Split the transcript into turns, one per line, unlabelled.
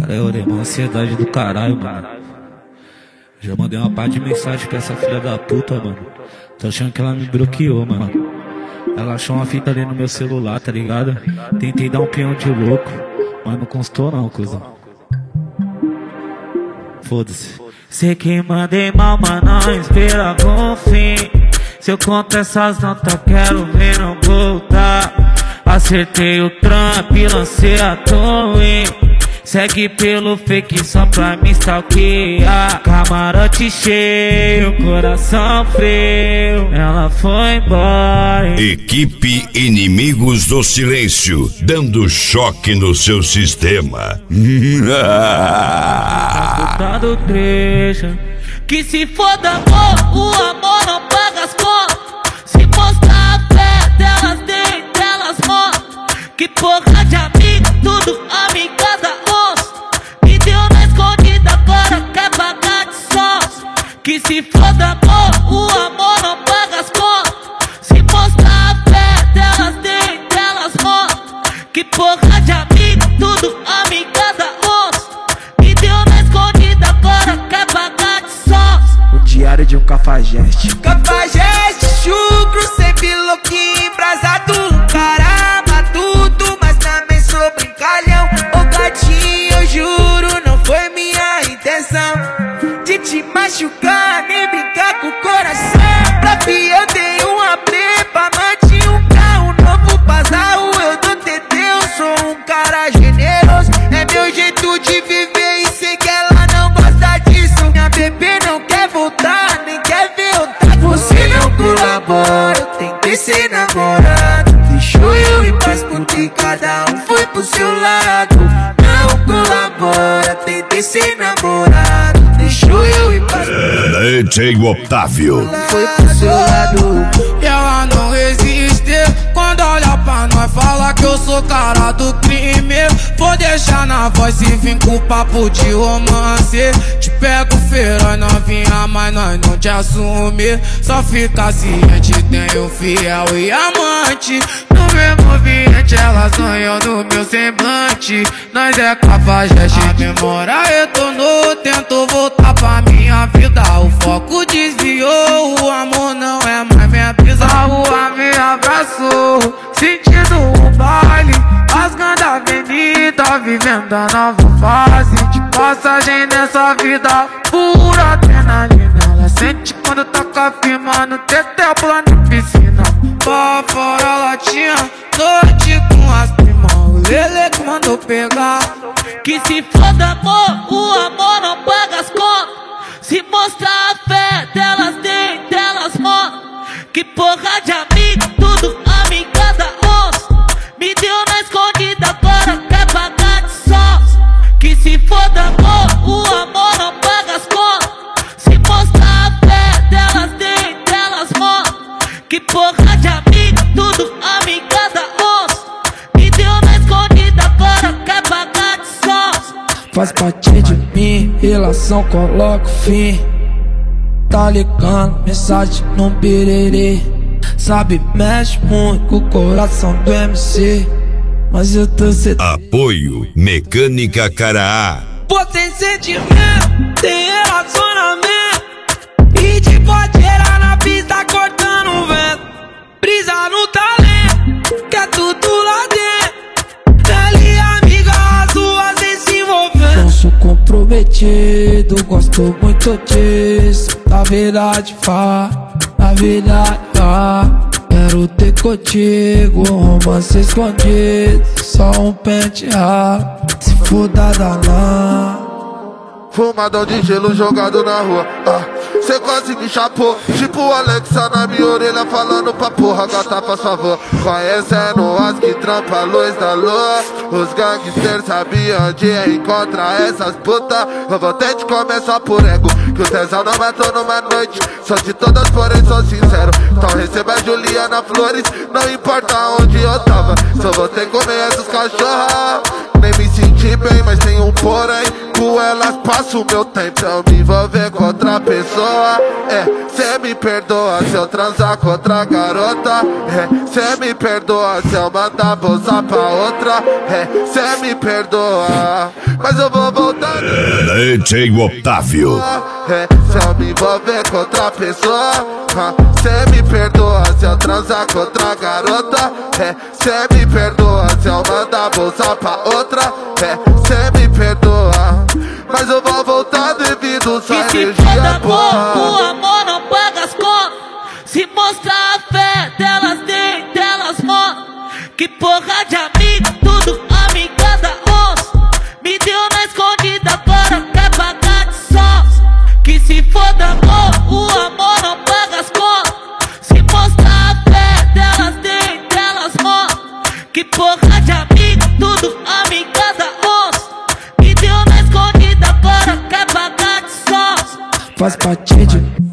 Cara, eu orei uma ansiedade do caralho, mano. Já mandei uma par de mensagem pra essa filha da puta, mano. Tô achando que ela me bloqueou, mano. Ela achou uma fita ali no meu celular, tá ligado? Tentei dar um peão de louco, mas não constou não, cuzão. Foda-se. Sei que mandei mal, mas não esperava o fim. Se eu conto essas notas, quero ver não voltar. Acertei o Trump, lancei a torre. Segue pelo fake só pra me stalkear. Camarote cheio, coração frio. Ela foi embora.
Equipe Inimigos do Silêncio, dando choque no seu sistema.
Tá do trecho. Que se foda amor, o amor não paga as contas. Se mostrar a fé delas, tem delas mortas. Que porra de amigo, tudo amigada onça. Me deu na escondida, agora quer pagar de sócio. Que se foda amor, o amor não paga as contas. Se mostrar a fé delas, tem delas mortas. Que porra de amigo, tudo amigada onça. Me deu na escondida, agora quer pagar de sócio.
O diário de um cafajeste.
Cafajeste, chucro, sempre louquinho, embrasado, caramba, tudo, mas também sou brincalhão. Ô gatinho, eu juro, não foi minha intenção de te machucar, nem brincar com o coração. Pra fi, eu dei um AP, pra manter um carro novo, Pazarro, eu dou TT, eu sou um cara generoso. É meu jeito de viver e sei que ela não gosta disso. Minha bebê não quer voltar, nem quer ver eu tá. Você não colabora, eu tentei ser namorado. Deixou eu em paz porque cada um foi pro seu lado. Não colabora, tentei ser namorado. Deixou eu em paz
DJ Otávio.
foi pro seu lado.
E ela não resiste quando olha pra nós, fala que eu sou cara do crime. Vou deixar na voz e vim com papo de romance. Te pego feroz novinha, mas nós não te assume. Só fica ciente, tem um fiel e amante. No mesmo ambiente ela sonhou no meu semblante. Nós é cafajeste, a memória retornou. Tento voltar pra minha vida, o foco desviou. O amor não é mais minha brisa. A rua me abraçou, sentindo o baile, rasgando a avenida, vivendo a nova fase de passagem nessa vida. Pura adrenalina, ela sente quando toca firma no teté, pula na piscina. Pra fora ela tinha noite com as primas, o Lele que mandou pegar.
Que se foda amor, o amor não paga as contas. Se mostrar a fé delas, tem delas mortas. Que porra de amigo, tudo amigada onça. Me deu na escondida, agora quer pagar de sócio. Que se foda amor, o amor não paga as contas. Se mostrar a fé delas, tem delas mortas. Que porra de amigo, tudo amigada onça. Me deu na escondida, agora quer pagar de sócio.
Faz parte de mim, relação coloca fim. Tá ligando, mensagem no piriri. Sabe, mexe muito com o coração do MC. Mas eu tô
Apoio Mecânica Caraá.
Pô, tem sentimento, tem relacionamento. E te pode gerar na pista cortando o vento. Brisa no talento, que é tudo lá dentro. Dali amiga, as ruas sem se envolver.
não sou comprometido, gosto muito disso. Na verdade, na verdade, quero ter contigo um romance escondido, só um pente raro, se for da danar.
Fumadão de gelo jogado na rua, cê quase me chapou. Tipo o Alexa na minha orelha falando pra porra, gata faz favor. Conhecendo as que trampa a luz da lua. Os gangsters sabiam onde encontrar essas putas. Eu vou ter de começar por ego, que o tesão não matou numa noite. Só de todas, porém sou sincero. Então receba a Juliana Flores, não importa onde eu tava. Só você conhece os cachorros. Nem me senti bem, mas tem um porém. com elas passo meu tempo, eu me envolver com outra pessoa. Cê me perdoa se eu transar com outra garota. Cê me perdoa se eu mandar bolsa pra outra. Cê me perdoa, mas eu vou voltar.
DJ Otávio.
Se eu me envolver com outra pessoa, cê me perdoa se eu transar com outra garota. Cê me perdoa se eu mandar bolsa pra outra. Cê me perdoa, mas eu vou voltar devido sua
energia.
Que se foda,
amor, o amor não paga as contas. Se mostrar a fé delas tem, delas mostram. Que porra de amigo, tudo amiga da onça. Me deu na escondida, agora quer pagar de sócio. Que se foda, amor, o amor não paga as contas. Se mostrar a fé delas tem, delas mostram. Que porra de amigo, tudo amiga da onça. Me deu na escondida, agora quer pagar de sócio.
Faz parte de